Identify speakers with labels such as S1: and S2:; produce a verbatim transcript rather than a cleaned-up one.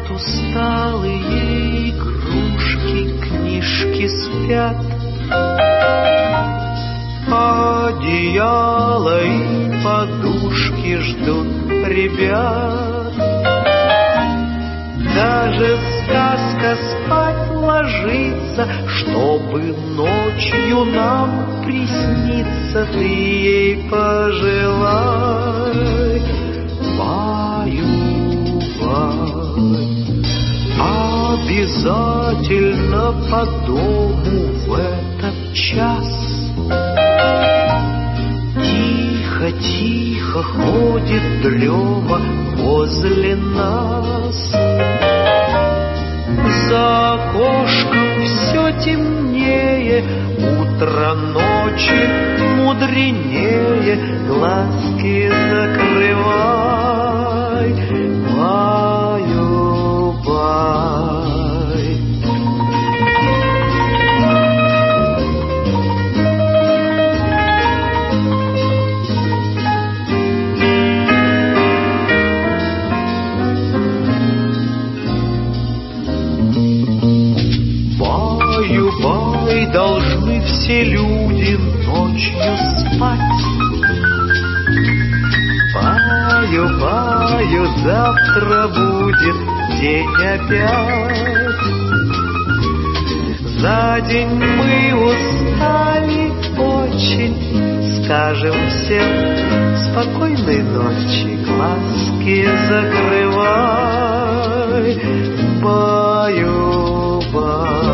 S1: спят усталые игрушки, книжки спят, одеяло и подушки ждут ребят. Даже сказка спать ложится, чтобы ночью нам присниться. Ты ей пожелай, баю-бай. Обязательно по дому в этот час тихо-тихо ходит дрема возле нас. За окошком все темнее, утро ночи мудренее. Глазки закрывай, баю-бай. Баю-бай, должны все люди ночью спать. Баю-баю, завтра будет день опять. За день мы устали очень, скажем всем спокойной ночи. Глазки закрывай, баю-бай.